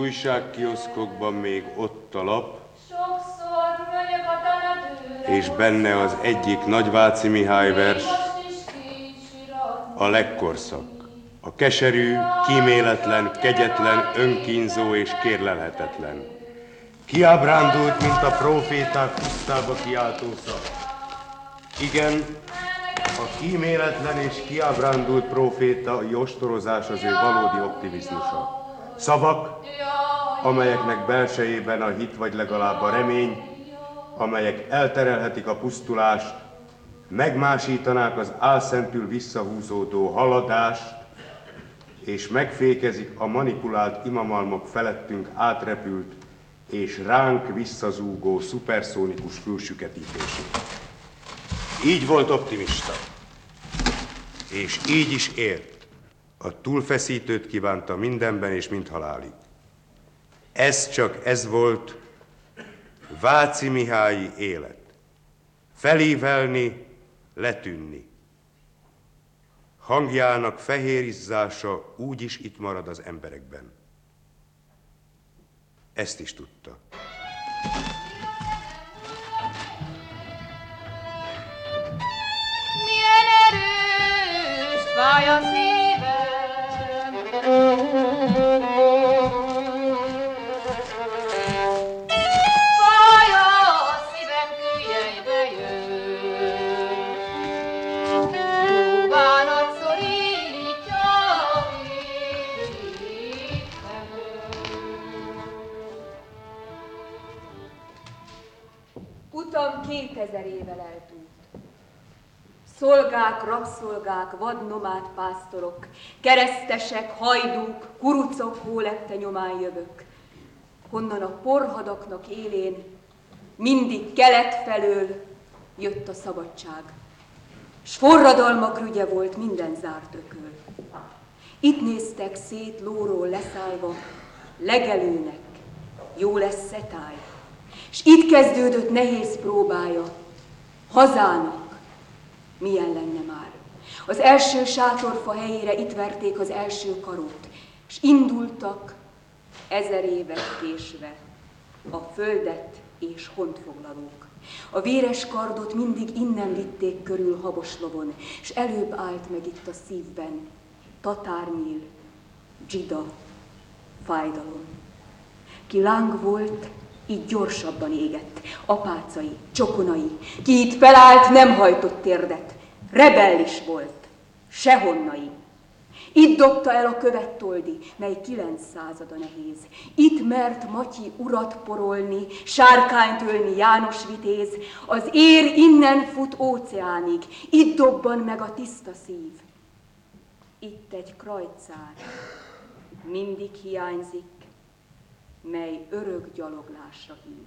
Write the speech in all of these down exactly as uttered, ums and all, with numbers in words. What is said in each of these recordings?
újságkioszkokban még ott a lap, sokszor megyek a temetőre, és benne az egyik Nagyváci Mihály vers, a legkorszak, a keserű, kíméletlen, kegyetlen, önkínzó és kérlelhetetlen. Kiábrándult, mint a próféták pusztába kiáltó szak. Igen, a kíméletlen és kiábrándult prófétai ostorozás az ő valódi optimizmusa. Szavak, amelyeknek belsejében a hit vagy legalább a remény, amelyek elterelhetik a pusztulást, megmásítanák az álszentül visszahúzódó haladást, és megfékezik a manipulált imamalmok felettünk átrepült és ránk visszazúgó szuperszónikus fülsüketítését. Így volt optimista, és így is élt. A túlfeszítőt kívánta mindenben és mind halálig. Ez csak ez volt Váci Mihályi élet. Felívelni, letűnni. Hangjának fehérizzása úgy is itt marad az emberekben. Ezt is tudta. Milyen erős fáj a szívem, fáj a szívem, kőjeibe jön, búvánat szorítja a végem. Utam kétezer évvel eltúlt. Szolgák, rabszolgák, vadnomád pásztorok, keresztesek, hajdúk, kurucok, hólette nyomán jövök. Honnan a porhadaknak élén mindig kelet felől jött a szabadság. S forradalmak rügye volt minden zárt ököl. Itt néztek szét lóról leszállva, legelőnek, jó lesz szetály. S itt kezdődött nehéz próbája, hazának, milyen lenne már. Az első sátorfa helyére itt verték az első karót, s indultak ezer évet késve a földet és honfoglalók. A véres kardot mindig innen vitték körül haboslovon, s előbb állt meg itt a szívben tatárnyíl, dzsida, fájdalom. Ki láng volt, így gyorsabban égett, apácai, csokonai, ki itt felállt, nem hajtott térdet, rebellis volt, sehonnai. Itt dobta el a követ Toldi, mely kilenc százada nehéz. Itt mert Matyi urat porolni, sárkányt ölni János Vitéz, az ér innen fut óceánig, itt dobban meg a tiszta szív. Itt egy krajcár mindig hiányzik, mely örök gyaloglásra hív.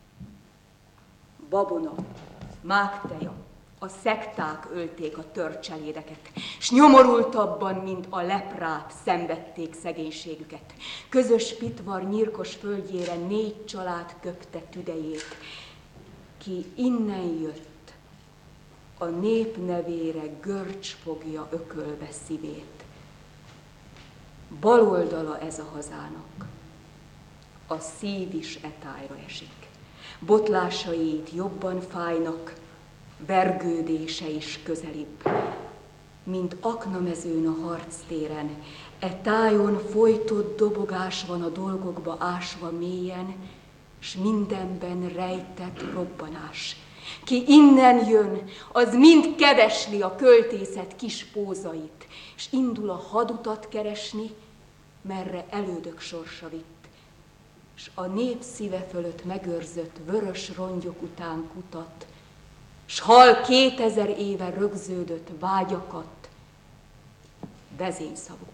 Babona, mágteja, a szekták ölték a törcselédeket, s nyomorultabban, mint a leprát, szenvedték szegénységüket. Közös pitvar nyírkos földjére négy család köpte tüdejét. Ki innen jött, a nép nevére görcs fogja ökölve szívét. Baloldala ez a hazának, a szív is etájra esik. Botlásait jobban fájnak, vergődése is közelibb. Mint aknamezőn a harctéren, e tájon folytott dobogás van a dolgokba ásva mélyen, s mindenben rejtett robbanás. Ki innen jön, az mind kevesli a költészet kis pózait, s indul a hadutat keresni, merre elődök sorsa vitt, s a nép szíve fölött megőrzött vörös rongyok után kutat, s hal kétezer éve rögződött vágyakat, vezényszavukat.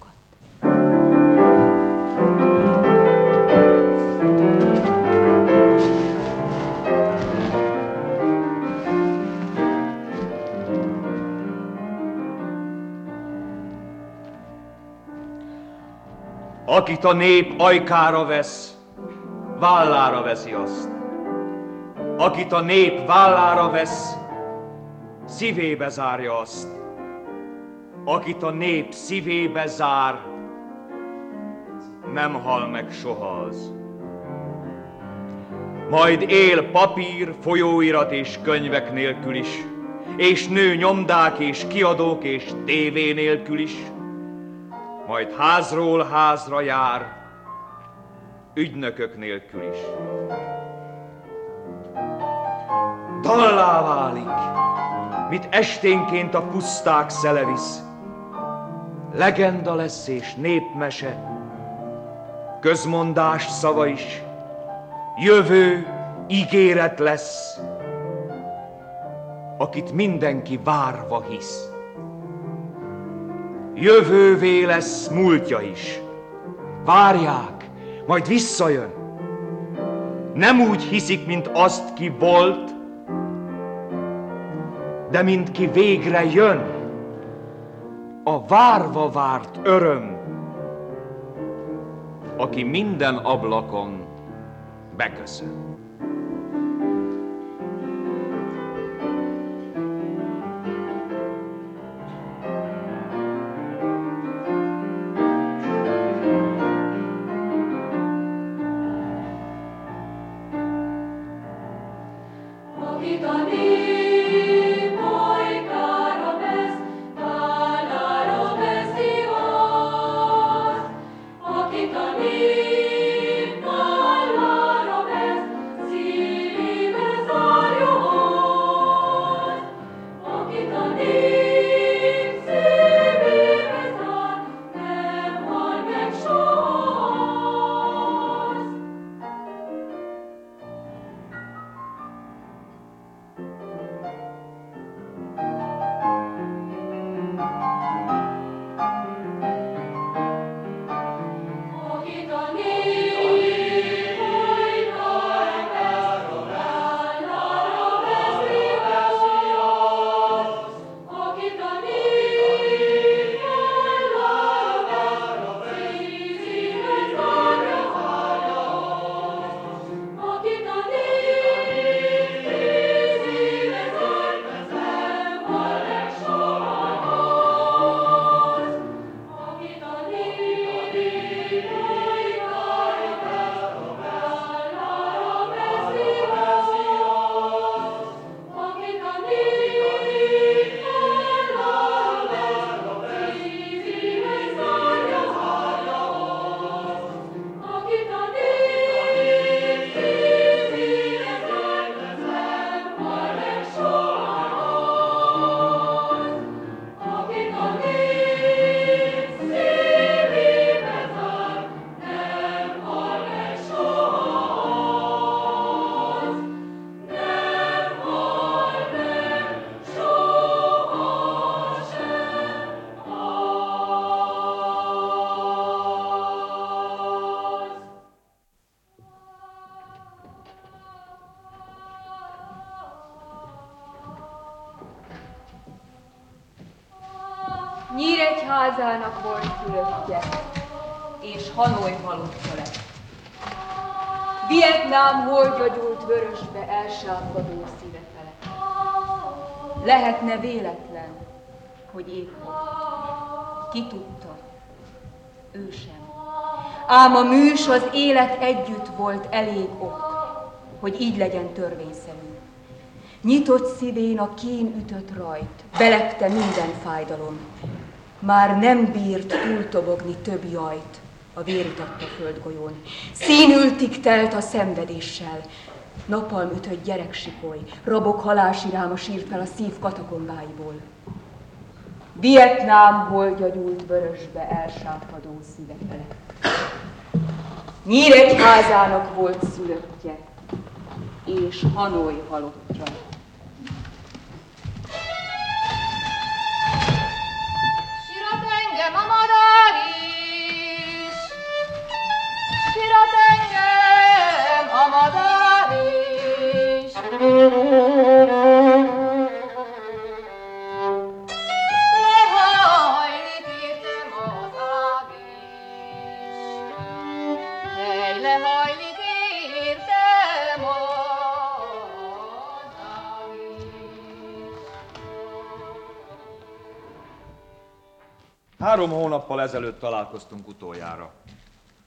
Akit a nép ajkára vesz, vállára veszi azt. Akit a nép vállára vesz, szívébe zárja azt. Akit a nép szívébe zár, nem hal meg soha az. Majd él papír, folyóirat és könyvek nélkül is, és nő nyomdák és kiadók és tévé nélkül is, majd házról házra jár, ügynökök nélkül is. Dallá válik, mit esténként a puszták szele visz. Legenda lesz és népmese, közmondás szava is, jövő ígéret lesz, akit mindenki várva hisz. Jövővé lesz múltja is, várják, majd visszajön. Nem úgy hiszik, mint azt, ki volt, de mint ki végre jön, a várva várt öröm, aki minden ablakon beköszön. Nyíregyházának volt fülöttje, és Hanoi halotta lett. Vietnám holdja gyúlt vörösbe elsápadó szíve felett. Lehetne véletlen, hogy épp ott. Ki tudta? Ő sem. Ám a műs az élet együtt volt elég ok, hogy így legyen törvényszerű. Nyitott szívén a kín ütött rajt, belepte minden fájdalom. Már nem bírt túltobogni több jajt a véritatta földgolyón. Színültig telt a szenvedéssel, napalm ütött gyereksikoly, rabok halálsiráma sírt fel a szív katakombáiból. Vietnám holdja gyúlt vörösbe elsápadó szíve felett. Nyíregyházának volt szülöttje, és Hanoi halottra. Sirat engem a madár is, sirat engem a madár is. Lehajlik értem az ág is, hely, lehajlik értem az ág is. Három hónappal ezelőtt találkoztunk utoljára.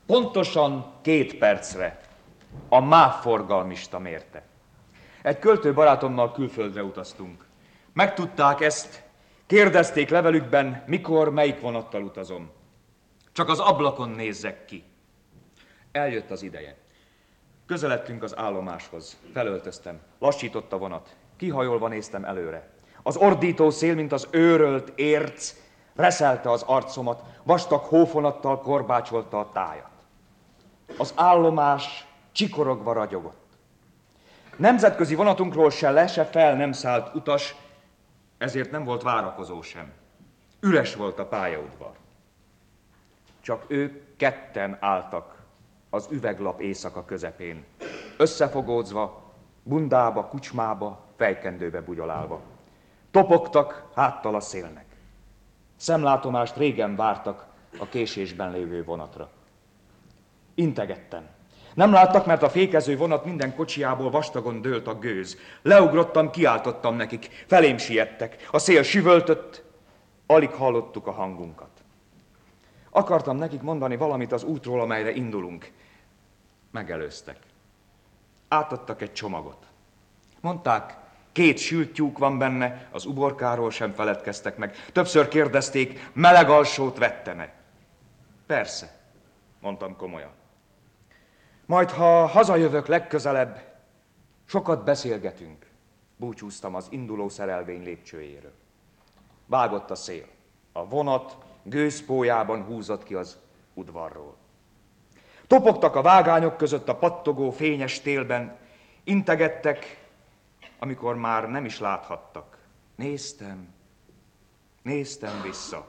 Pontosan két percre a MÁV forgalmista mérte. Egy költő barátommal külföldre utaztunk. Megtudták ezt, kérdezték levelükben, mikor, melyik vonattal utazom. Csak az ablakon nézzek ki. Eljött az ideje. Közeledtünk az állomáshoz. Felöltöztem. Lassított a vonat. Kihajolva néztem előre. Az ordító szél, mint az őrölt érc, reszelte az arcomat, vastag hófonattal korbácsolta a tájat. Az állomás csikorogva ragyogott. Nemzetközi vonatunkról se le, se fel nem szállt utas, ezért nem volt várakozó sem. Üres volt a pályaudvar. Csak ők ketten álltak az üveglap éjszaka közepén, összefogódzva, bundába, kucsmába, fejkendőbe bugyolálva. Topogtak háttal a szélnek. Szemlátomást régen vártak a késésben lévő vonatra. Integettem. Nem láttak, mert a fékező vonat minden kocsiából vastagon dőlt a gőz. Leugrottam, kiáltottam nekik, felém siettek. A szél süvöltött, alig hallottuk a hangunkat. Akartam nekik mondani valamit az útról, amelyre indulunk. Megelőztek. Átadtak egy csomagot. Mondták, két sült tyúk van benne, az uborkáról sem feledkeztek meg. Többször kérdezték, meleg alsót vettene. Persze, mondtam komolyan. Majd, ha hazajövök legközelebb, sokat beszélgetünk. Búcsúztam az induló szerelvény lépcsőjéről. Vágott a szél. A vonat gőzpójában húzott ki az udvarról. Topogtak a vágányok között a pattogó fényes télben, integettek, amikor már nem is láthattak. Néztem, néztem vissza.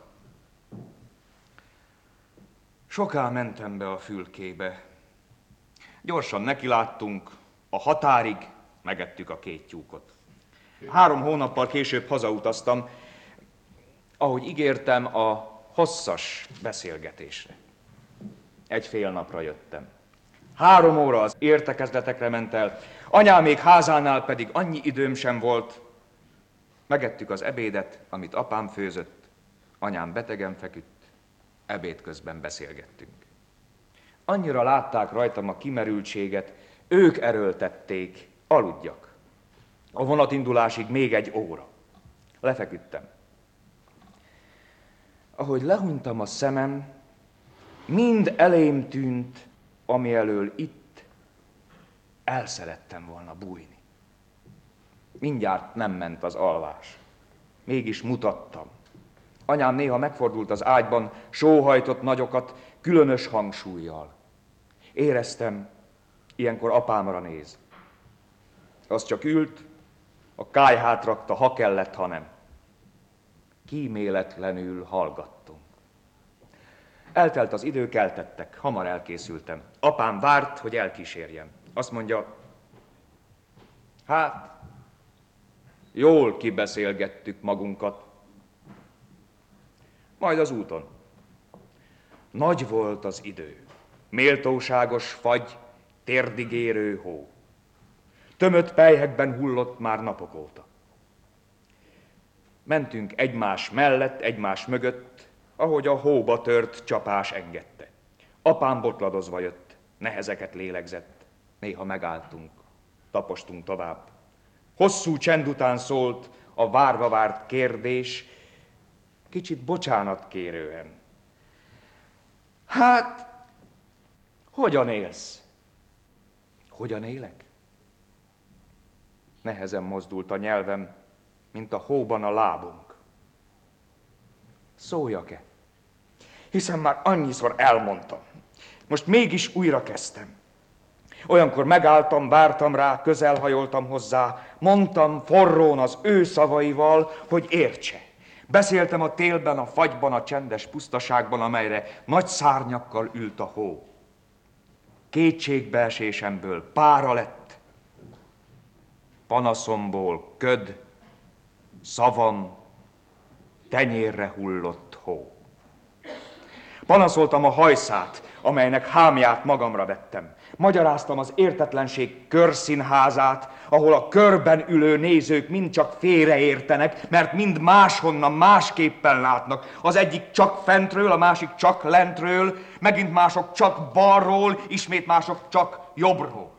Soká mentem be a fülkébe. Gyorsan nekiláttunk, a határig megettük a két tyúkot. Három hónappal később hazautaztam, ahogy ígértem, a hosszas beszélgetésre. Egy fél napra jöttem. Három óra az értekezletekre ment el, anyámék házánál pedig annyi időm sem volt. Megettük az ebédet, amit apám főzött, anyám betegen feküdt, ebéd közben beszélgettünk. Annyira látták rajtam a kimerültséget, ők erőltették, aludjak. A vonatindulásig még egy óra. Lefeküdtem. Ahogy lehunytam a szemem, mind elém tűnt, ami elől itt el szerettem volna bújni. Mindjárt nem ment az alvás. Mégis mutattam. Anyám néha megfordult az ágyban, sóhajtott nagyokat, különös hangsúllyal. Éreztem, ilyenkor apámra néz. Az csak ült, a kályhát rakta, ha kellett, ha nem. Kíméletlenül hallgattunk. Eltelt az idő, keltettek, hamar elkészültem. Apám várt, hogy elkísérjem. Azt mondja, hát, jól kibeszélgettük magunkat. Majd az úton. Nagy volt az idő. Méltóságos fagy, térdigérő hó. Tömött pelyhekben hullott már napok óta. Mentünk egymás mellett, egymás mögött, ahogy a hóba tört csapás engedte. Apám botladozva jött, nehezeket lélegzett. Néha megálltunk, tapostunk tovább. Hosszú csend után szólt a várva várt kérdés, kicsit bocsánatkérően. Hát, hogyan élsz? Hogyan élek? Nehezen mozdult a nyelvem, mint a hóban a lábunk. Szóljak-e? Hiszen már annyiszor elmondtam. Most mégis újra kezdtem. Olyankor megálltam, vártam rá, közelhajoltam hozzá, mondtam forrón az ő szavaival, hogy értse. Beszéltem a télben, a fagyban, a csendes pusztaságban, amelyre nagy szárnyakkal ült a hó. Kétségbeesésemből pára lett, panaszomból köd, szavam tenyérre hullott hó. Panaszoltam a hajszát, amelynek hámját magamra vettem. Magyaráztam az értetlenség körszínházát, ahol a körben ülő nézők mind csak félreértenek, mert mind máshonnan másképpen látnak. Az egyik csak fentről, a másik csak lentről, megint mások csak balról, ismét mások csak jobbról.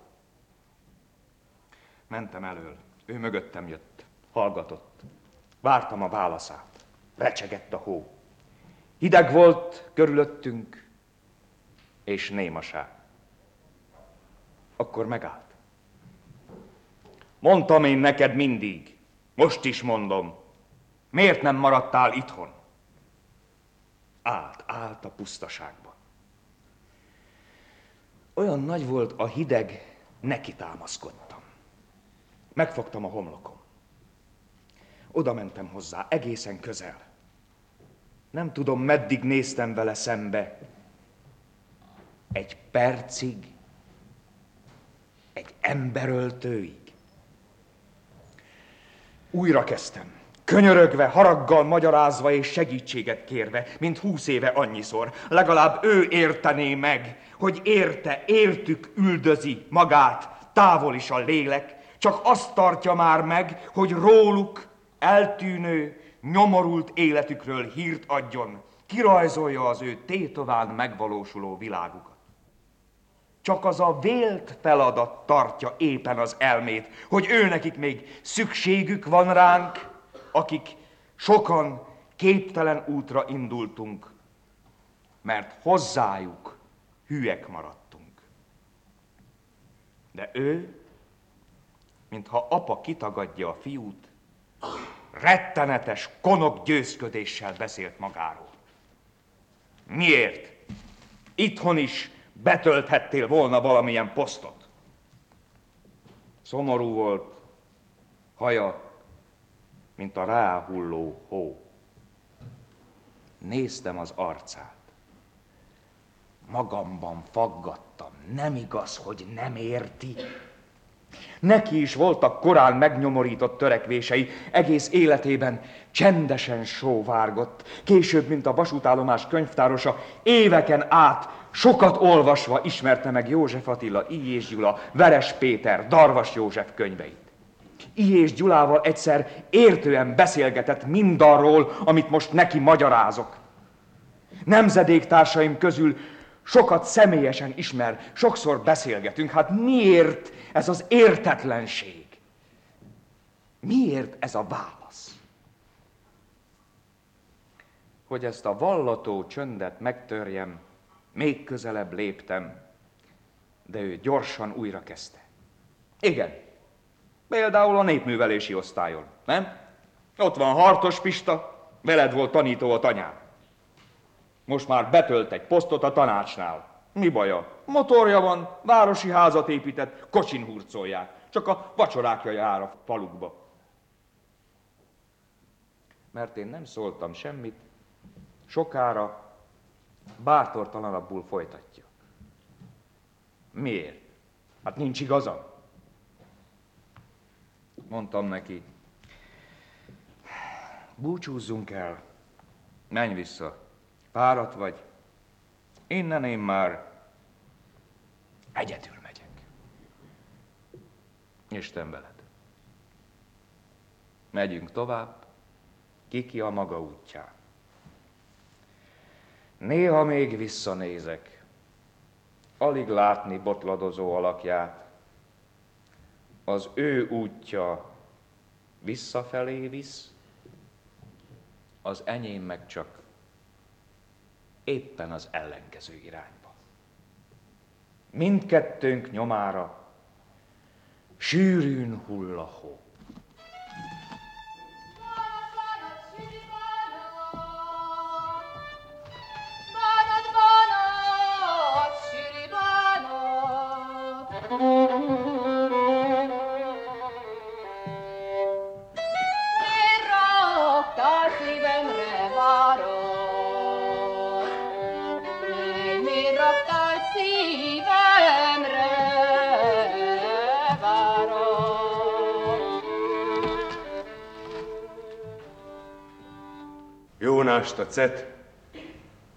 Mentem elől, ő mögöttem jött, hallgatott. Vártam a válaszát, recsegett a hó. Hideg volt körülöttünk, és némaság. Akkor megállt. Mondtam én neked mindig, most is mondom, miért nem maradtál itthon? Állt, állt a pusztaságba. Olyan nagy volt a hideg, neki támaszkodtam. Megfogtam a homlokom. Oda mentem hozzá, egészen közel. Nem tudom, meddig néztem vele szembe. Egy percig, egy emberöltőig. Újra kezdtem, könyörögve, haraggal magyarázva és segítséget kérve, mint húsz éve annyiszor. Legalább ő értené meg, hogy érte, értük üldözi magát, távol is a lélek, csak azt tartja már meg, hogy róluk eltűnő, nyomorult életükről hírt adjon, kirajzolja az ő tétován megvalósuló világukat. Csak az a vélt feladat tartja éppen az elmét, hogy őnekik még szükségük van ránk, akik sokan képtelen útra indultunk, mert hozzájuk hülyek maradtunk. De ő, mintha apa kitagadja a fiút, rettenetes, konok győzködéssel beszélt magáról. Miért? Itthon is betölthettél volna valamilyen posztot. Szomorú volt, haja, mint a ráhulló hó. Néztem az arcát. Magamban faggattam, nem igaz, hogy nem érti. Neki is voltak korán megnyomorított törekvései, egész életében csendesen sóvárgott. Később, mint a vasútállomás könyvtárosa, éveken át, sokat olvasva ismerte meg József Attila, Illyés Gyula, Veres Péter, Darvas József könyveit. Illyés Gyulával egyszer értően beszélgetett mindarról, amit most neki magyarázok. Nemzedéktársaim közül sokat személyesen ismer, sokszor beszélgetünk. Hát miért ez az értetlenség? Miért ez a válasz? Hogy ezt a vallató csöndet megtörjem, még közelebb léptem, de ő gyorsan újra kezdte. Igen, például a népművelési osztályon, nem? Ott van Hartos Pista, veled volt tanító a tanyán. Most már betölt egy posztot a tanácsnál. Mi baja? Motorja van, városi házat épített, kocsin hurcolják. Csak a vacsorákja jár a falukba. Mert én nem szóltam semmit, sokára bátortalanabbul folytatja. Miért? Hát nincs igazam. Mondtam neki, búcsúzzunk el, menj vissza. Fáradt vagy, innen én már egyedül megyek. Isten veled. Megyünk tovább, kiki a maga útján. Néha még visszanézek, alig látni botladozó alakját. Az ő útja visszafelé visz, az enyém meg csak éppen az ellenkező irányba. Mindkettőnk nyomára sűrűn hull a hó. Jónást a cet,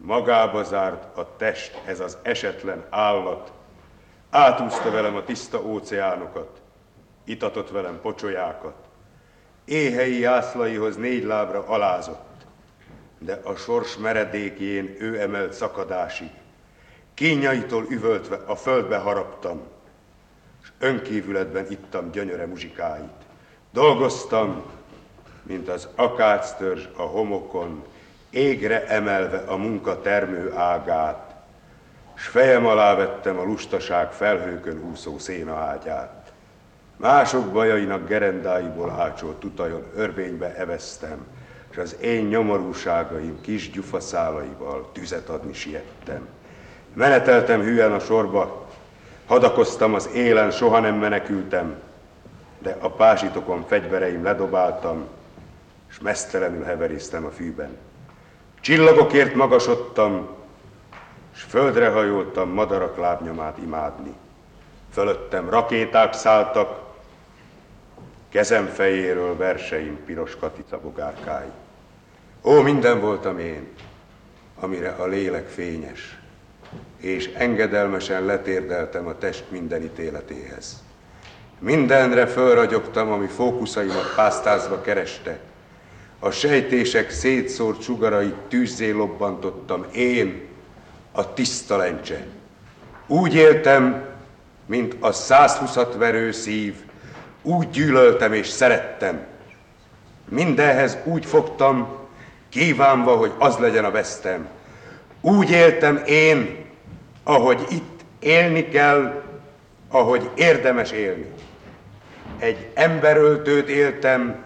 Magába zárt a test, ez az esetlen állat. Átúszta velem a tiszta óceánokat, itatott velem pocsolyákat. Éhelyi jászlaihoz négy lábra alázott, de a sors meredékjén ő emelt szakadásig. Kínjaitól üvöltve a földbe haraptam, és önkívületben ittam gyönyöre muzsikáit. Dolgoztam, mint az akáctörzs a homokon, égre emelve a munka termő ágát, s fejem alá vettem a lustaság felhőkön úszó szénaágyát. Mások bajainak gerendáiból ácsolt tutajon örvénybe eveztem, s az én nyomorúságaim kis gyufaszálaival tüzet adni siettem. Meneteltem hülyen a sorba, hadakoztam az élen, soha nem menekültem, de a pásitokon fegyvereim ledobáltam, s meztelenül heveréztem a fűben. Csillagokért magasodtam, s földre hajoltam madarak lábnyomát imádni. Fölöttem rakéták szálltak, kezem fejéről verseim piros katica bogárkái. Ó, minden voltam én, amire a lélek fényes, és engedelmesen letérdeltem a test minden ítéletéhez. Mindenre fölragyogtam, ami fókuszaimat pásztázva kereste. A sejtések szétszórt sugarait tűzzé lobbantottam én, a tiszta lencse. Úgy éltem, mint a százhúszat verő szív, úgy gyűlöltem és szerettem. Mindenhez úgy fogtam, kívánva, hogy az legyen a vesztem. Úgy éltem én, ahogy itt élni kell, ahogy érdemes élni. Egy emberöltőt éltem,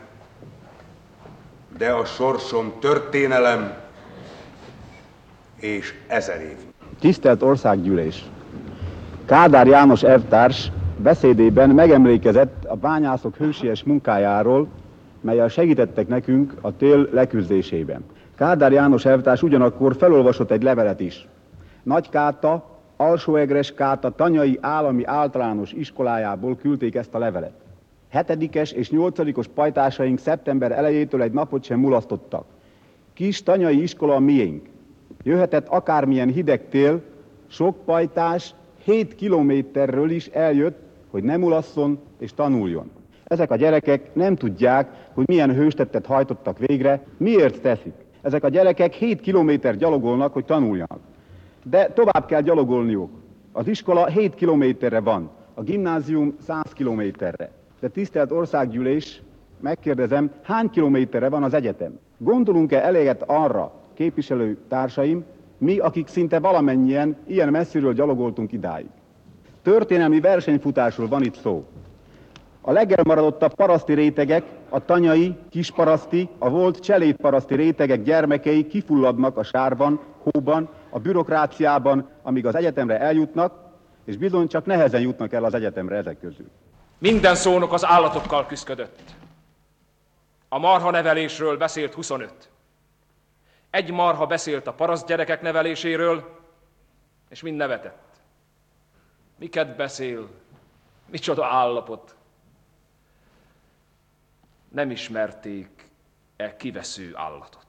de a sorsom történelem és ezer év. Tisztelt Országgyűlés! Kádár János elvtárs beszédében megemlékezett a bányászok hősies munkájáról, melyel segítettek nekünk a tél leküzdésében. Kádár János elvtárs ugyanakkor felolvasott egy levelet is. Nagykáta, Alsóegreskáta Tanyai Állami Általános Iskolájából küldték ezt a levelet. Hetedikes és nyolcadikos pajtásaink szeptember elejétől egy napot sem mulasztottak. Kis tanyai iskola a miénk. Jöhetett akármilyen hideg tél, sok pajtás hét kilométerről is eljött, hogy ne mulasszon és tanuljon. Ezek a gyerekek nem tudják, hogy milyen hőstettet hajtottak végre, miért teszik. Ezek a gyerekek hét kilométer gyalogolnak, hogy tanuljanak. De tovább kell gyalogolniuk. Az iskola hét kilométerre van, a gimnázium száz kilométerre. De tisztelt Országgyűlés, megkérdezem, hány kilométerre van az egyetem? Gondolunk-e eléget arra, képviselő társaim, mi, akik szinte valamennyien ilyen messziről gyalogoltunk idáig? Történelmi versenyfutásról van itt szó. A legelmaradottabb paraszti rétegek, a tanyai, kisparaszti, a volt cselédparaszti rétegek gyermekei kifulladnak a sárban, hóban, a bürokráciában, amíg az egyetemre eljutnak, és bizony csak nehezen jutnak el az egyetemre ezek közül. Minden szónok az állatokkal küszködött. A marha nevelésről beszélt huszonöt. Egy marha beszélt a paraszt gyerekek neveléséről, és mind nevetett. Miket beszél? Micsoda állapot! Nem ismerték e kivesző állatot.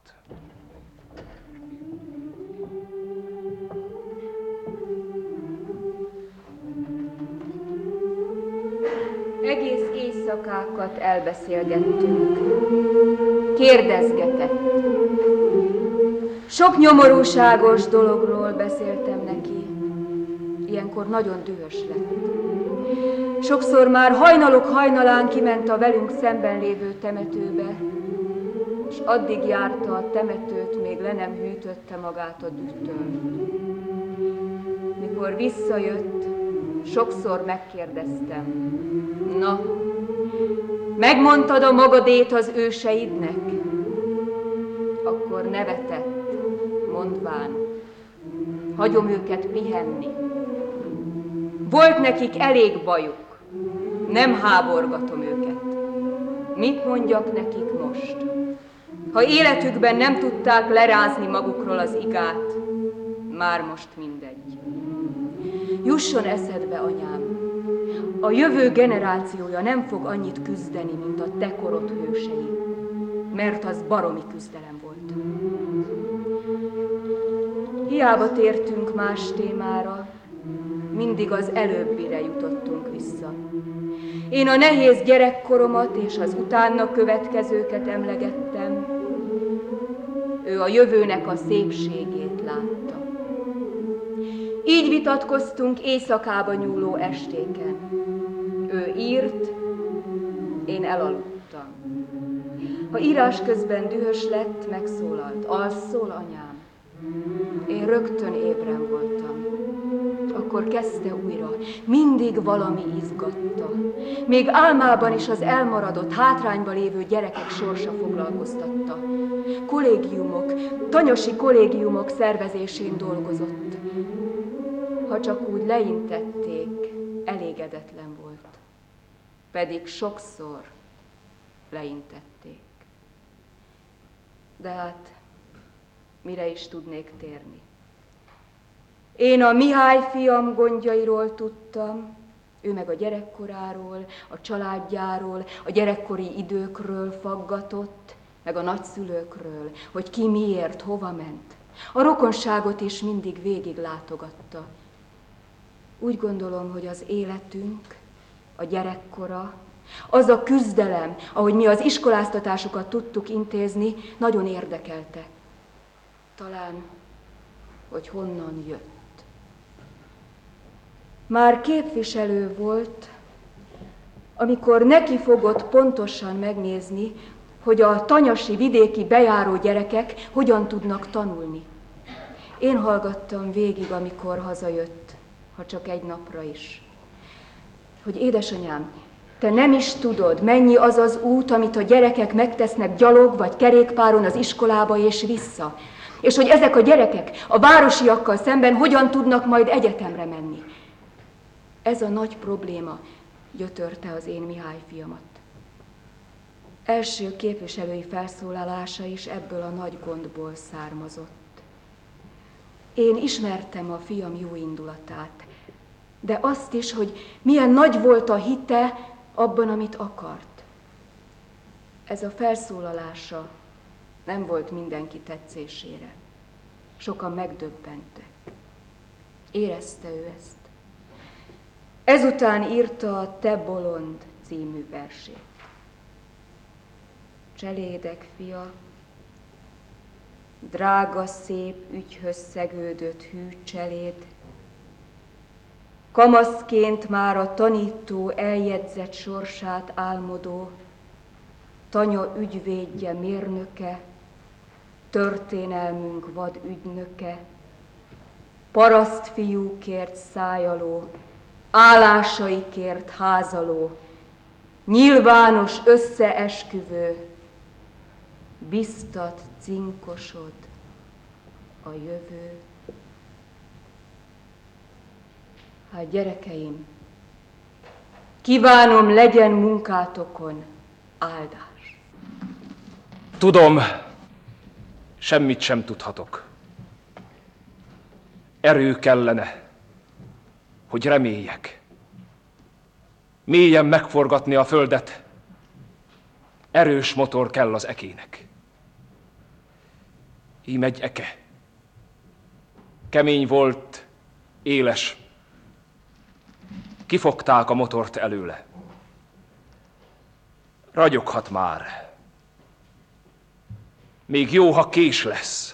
Egész éjszakákat elbeszélgettünk. Kérdezgetett. Sok nyomorúságos dologról beszéltem neki. Ilyenkor nagyon dühös lett. Sokszor már hajnalok hajnalán kiment a velünk szemben lévő temetőbe, és addig járta a temetőt, még le nem hűtötte magát a dühtől. Mikor visszajött, sokszor megkérdeztem. Na, megmondtad a magadét az őseidnek? Akkor nevetett, mondván, hagyom őket pihenni. Volt nekik elég bajuk, nem háborgatom őket. Mit mondjak nekik most? Ha életükben nem tudták lerázni magukról az igát, már most mindegy. Jusson eszedbe, anyám, a jövő generációja nem fog annyit küzdeni, mint a te korod hősei, mert az baromi küzdelem volt. Hiába tértünk más témára, mindig az előbbire jutottunk vissza. Én a nehéz gyerekkoromat és az utána következőket emlegettem, ő a jövőnek a szépségét látta. Így vitatkoztunk éjszakába nyúló estéken. Ő írt, én elaludtam. Ha írás közben dühös lett, megszólalt. Alszol, anyám? Én rögtön ébren voltam. Akkor kezdte újra. Mindig valami izgatta. Még álmában is az elmaradott, hátrányba lévő gyerekek sorsa foglalkoztatta. Kollégiumok, tanyasi kollégiumok szervezésén dolgozott. Ha csak úgy leintették, elégedetlen volt. Pedig sokszor leintették. De hát, mire is tudnék térni? Én a Mihály fiam gondjairól tudtam, ő meg a gyerekkoráról, a családjáról, a gyerekkori időkről faggatott, meg a nagyszülőkről, hogy ki miért, hova ment. A rokonságot is mindig végig látogatta. Úgy gondolom, hogy az életünk, a gyerekkora, az a küzdelem, ahogy mi az iskoláztatásokat tudtuk intézni, nagyon érdekelte. Talán, hogy honnan jött. Már képviselő volt, amikor neki fogott pontosan megnézni, hogy a tanyasi vidéki bejáró gyerekek hogyan tudnak tanulni. Én hallgattam végig, amikor hazajött, ha csak egy napra is. Hogy édesanyám, te nem is tudod, mennyi az az út, amit a gyerekek megtesznek gyalog vagy kerékpáron az iskolába és vissza. És hogy ezek a gyerekek a városiakkal szemben hogyan tudnak majd egyetemre menni. Ez a nagy probléma gyötörte az én Mihály fiamat. Első képviselői felszólalása is ebből a nagy gondból származott. Én ismertem a fiam jó indulatát, de azt is, hogy milyen nagy volt a hite abban, amit akart. Ez a felszólalása nem volt mindenki tetszésére. Sokan megdöbbentek. Érezte ő ezt. Ezután írta a Te bolond című versét. Cselédek fia, drága, szép, ügyhöz szegődött hű cseléd, kamaszként már a tanító eljegyzett sorsát álmodó, tanya ügyvédje, mérnöke, történelmünk vad ügynöke, parasztfiúkért szájaló, állásaikért házaló, nyilvános összeesküvő, biztat cinkosod a jövő. Hát gyerekeim, kívánom, legyen munkátokon áldás. Tudom, semmit sem tudhatok. Erő kellene, hogy reméljek. Mélyen megforgatni a földet, erős motor kell az ekének. Ím egy eke. Kemény volt, éles. Kifogták a motort előle. Ragyoghat már. Még jó, ha kés lesz.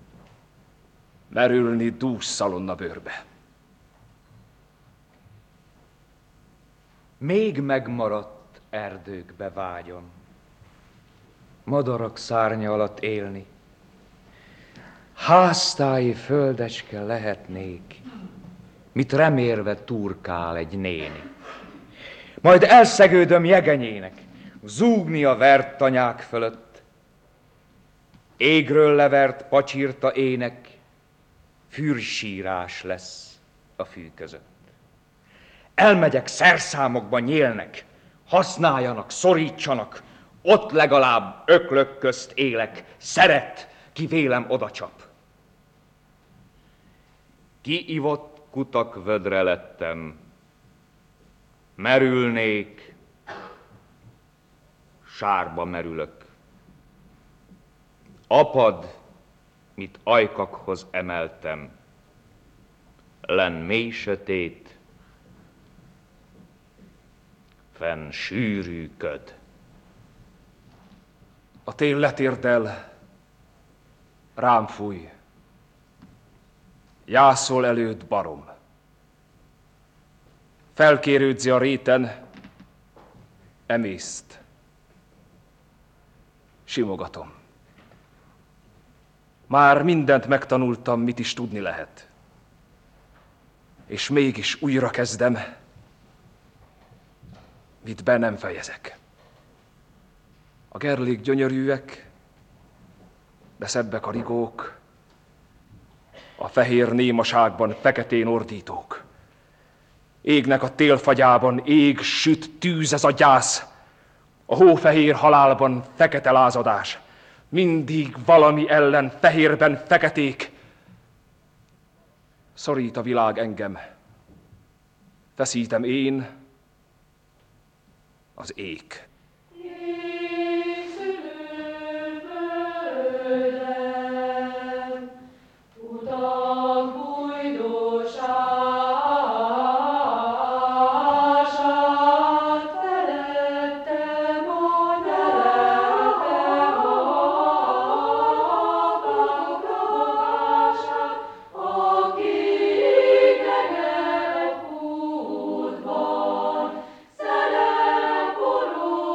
Merülni dús szalonna bőrbe. Még megmaradt erdőkbe vágyom, madarak szárnya alatt élni. Háztáji földecske lehetnék, mit remélve turkál egy néni. Majd elszegődöm jegenyének, zúgni a vert tanyák fölött. Égről levert pacsirta ének, fűrsírás lesz a fű között. Elmegyek, szerszámokba nyélnek, használjanak, szorítsanak, ott legalább öklök közt élek, szeret, ki vélem odacsap. Kiivott kutak vödre lettem, merülnék, sárba merülök. Apad mit ajkakhoz emeltem, len mély sötét, fenn sűrű köd. A tél letérdel, rám fúj, jászol előtt barom. Felkérődzi a réten, emészt. Simogatom. Már mindent megtanultam, mit is tudni lehet. És mégis újra kezdem, mit be nem fejezek. A gerlék gyönyörűek, de szebbek a rigók, a fehér némaságban feketén ordítók. Égnek a télfagyában, ég, süt, tűz ez a gyász, a hófehér halálban fekete lázadás, mindig valami ellen fehérben feketék. Szorít a világ engem, feszítem én, az ég. Szeret forró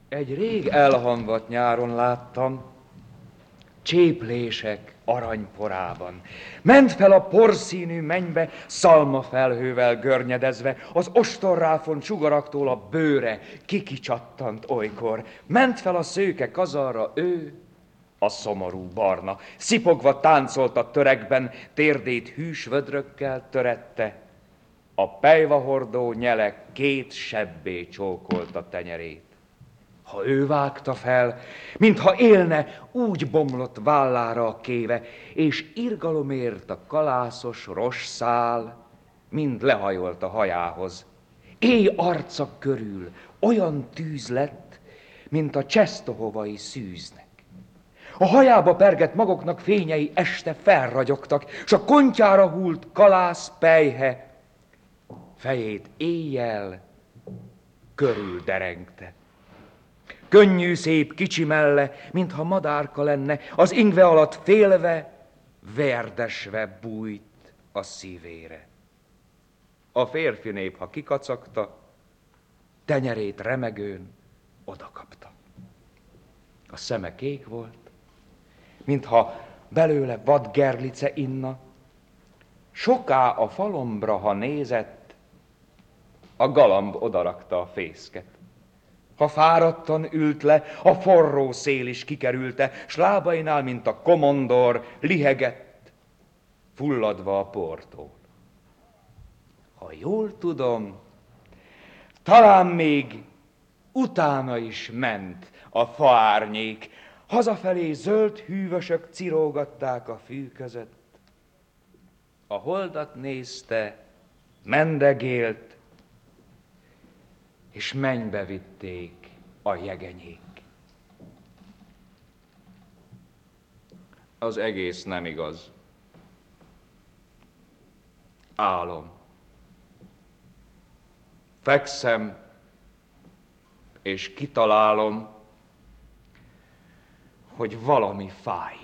Egy rég elhamvadt nyáron láttam, cséplések aranyporában. Ment fel a porszínű mennybe, szalmafelhővel görnyedezve, az ostorráfon sugaraktól a bőre kikicsattant olykor. Ment fel a szőke kazarra ő, a szomorú barna. Szipogva táncolt a törekben, térdét hűs vödrökkel törette. A pejvahordó nyelek két sebbé csókolta tenyerét. Ha ő vágta fel, mintha élne, úgy bomlott vállára a kéve, és irgalomért a kalászos rosszál mind lehajolt a hajához. Éj arca körül olyan tűz lett, mint a csesztohovai szűznek. A hajába pergett magoknak fényei este felragyogtak, s a kontyára hult kalász pelyhe fejét éjjel körül derengte. Könnyű szép kicsi melle, mintha madárka lenne, az ingve alatt félve, verdesve bújt a szívére. A férfi nép, ha kikacagta, tenyerét remegőn odakapta. A szeme kék volt, mintha belőle vadgerlice inna. Soká a falombra, ha nézett, a galamb odarakta a fészket. Ha fáradtan ült le, a forró szél is kikerülte, s lábainál, mint a komondor, lihegett, fulladva a portól. Ha jól tudom, talán még utána is ment a faárnyék, hazafelé zöld hűvösök cirógatták a fű között. A holdat nézte, mendegélt, és mennybe vitték a jegenyék. Az egész nem igaz. Álom. Fekszem, és kitalálom, hogy valami fájjon.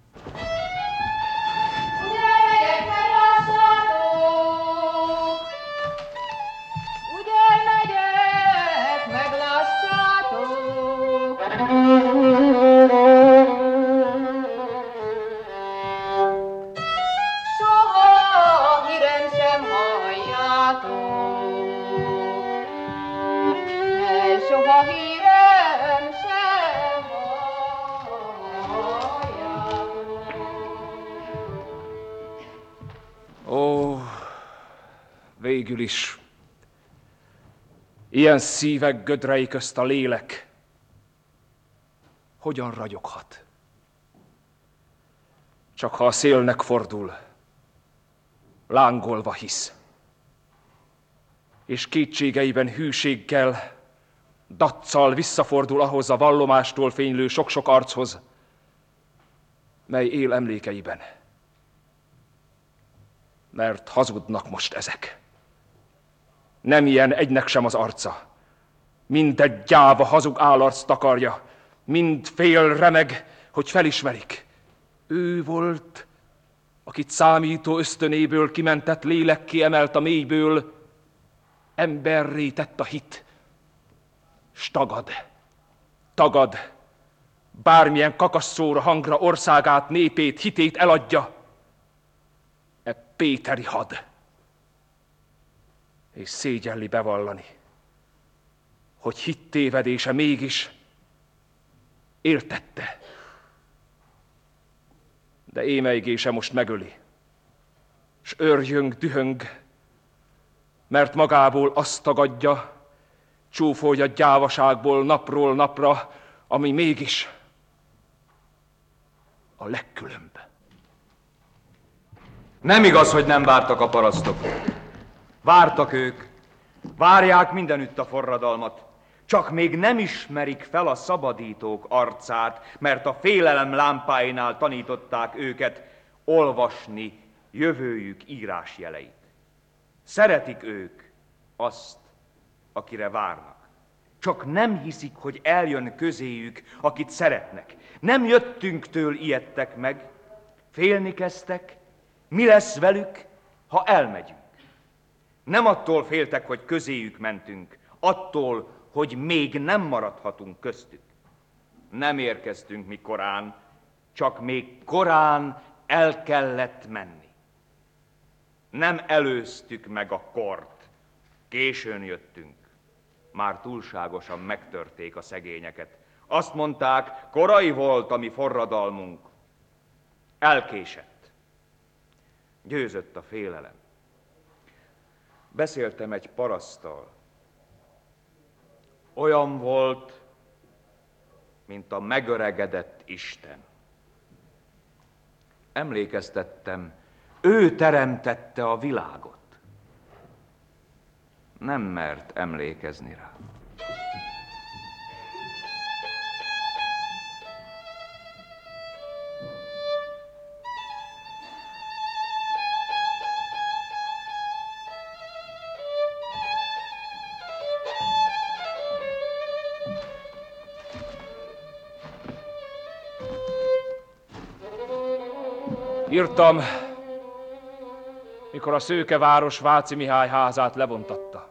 Soha hírem sem halljátok, ne soha hírem sem halljátok. Ó, végül is, ilyen szívek gödrei közt a lélek hogyan ragyoghat? Csak ha a szélnek fordul, lángolva hisz, és kétségeiben hűséggel, daccal visszafordul ahhoz a vallomástól fénylő sok-sok archoz, mely él emlékeiben. Mert hazudnak most ezek. Nem ilyen egynek sem az arca. Mindegy gyáva hazug állarc takarja, mind fél remeg, hogy felismerik. Ő volt, akit számító ösztönéből kimentett lélek kiemelt a mélyből, emberré tett a hit. S tagad, tagad, bármilyen kakasszóra hangra országát, népét, hitét eladja, e péteri had. És szégyelli bevallani, hogy hittévedése mégis éltette. De émeigése most megöli, s őrjöng, dühöng, mert magából azt tagadja, csúfolja gyávaságból napról napra, ami mégis a legkülönbb. Nem igaz, hogy nem vártak a parasztok. Vártak ők, várják mindenütt a forradalmat. Csak még nem ismerik fel a szabadítók arcát, mert a félelem lámpáinál tanították őket olvasni jövőjük írásjeleit. Szeretik ők azt, akire várnak. Csak nem hiszik, hogy eljön közéjük, akit szeretnek. Nem jöttünktől ijedtek meg, félni kezdtek, mi lesz velük, ha elmegyünk. Nem attól féltek, hogy közéjük mentünk, attól, hogy még nem maradhatunk köztük. Nem érkeztünk mi korán, csak még korán el kellett menni. Nem előztük meg a kort, későn jöttünk. Már túlságosan megtörték a szegényeket. Azt mondták, korai volt a mi forradalmunk. Elkésett. Győzött a félelem. Beszéltem egy paraszttal. Olyan volt, mint a megöregedett Isten. Emlékeztettem, ő teremtette a világot. Nem mert emlékezni rá. Írtam, mikor a szőkeváros Váci Mihály házát levontatta.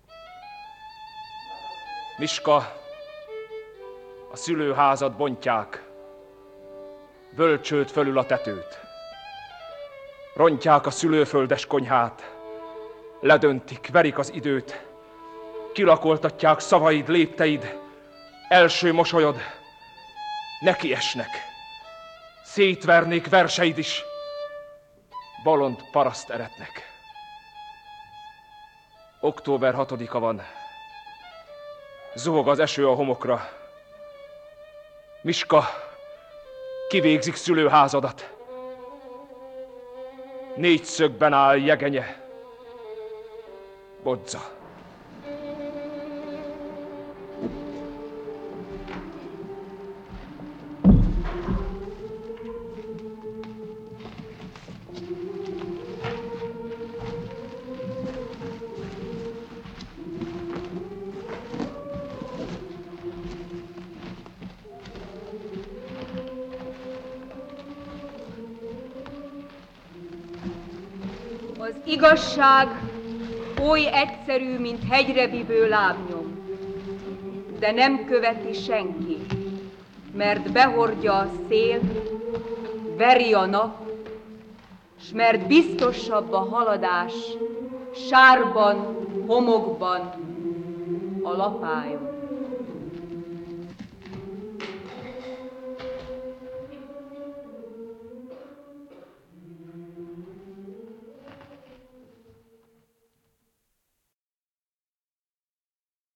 Miska, a szülőházat bontják, bölcsőt fölül a tetőt. Rontják a szülőföldes konyhát, ledöntik, verik az időt, kilakoltatják szavaid, lépteid, első mosolyod, nekiesnek. Szétvernék verseid is, bolond paraszt eretnek. Október hatodika van, zuhog az eső a homokra. Miska, kivégzik szülőházadat. Négyszögben áll jegenye, Bodza. Az igazság oly egyszerű, mint hegyre vivő lábnyom, de nem követi senki, mert behordja a szél, veri a nap, s mert biztosabb a haladás sárban, homokban, a lapályon.